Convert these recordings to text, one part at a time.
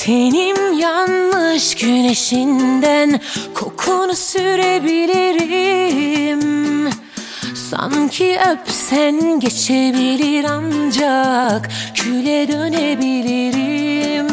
Tenim yanmış güneşinden kokunu sürebilirim. Sanki öpsen geçebilir ancak küle dönebilirim.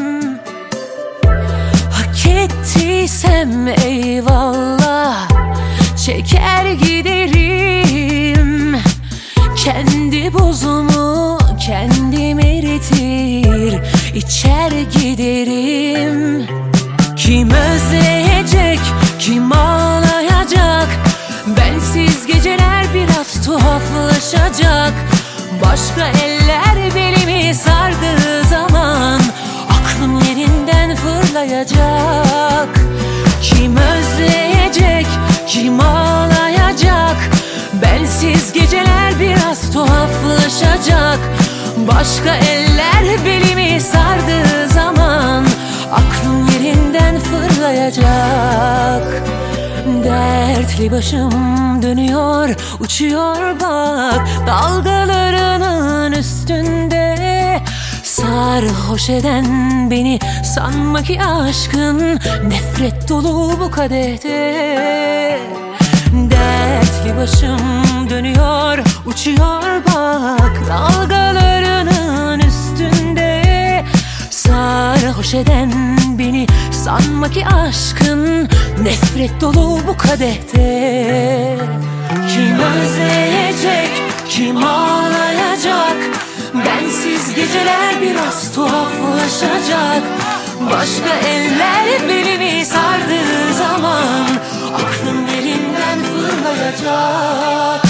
Hak ettiysem eyvallah, çeker giderim. Kendi buzumu kendim eritir, içer giderim. Kim özleyecek, kim ağlayacak? Bensiz geceler biraz tuhaflaşacak. Başka eller belimi sardığı zaman aklım yerinden fırlayacak. Kim özleyecek, kim ağlayacak? Bensiz geceler biraz tuhaflaşacak. Başka eller belimi sardığı zaman aklım yerinden fırlayacak. Dertli başım dönüyor, uçuyor bak dalgalarının üstünde. Sarhoş eden beni sanma ki aşkın nefret dolu bu kadehte. Dertli başım dönüyor, uçuyor bak dalgalarının üstünde. Sarhoş eden beni sanma ki aşkın nefret dolu bu kadehte. Kim özleyecek, kim ağlayacak? Bensiz geceler biraz tuhaflaşacak. Başka eller belimi sardığı zaman aklım yerinden fırlayacak.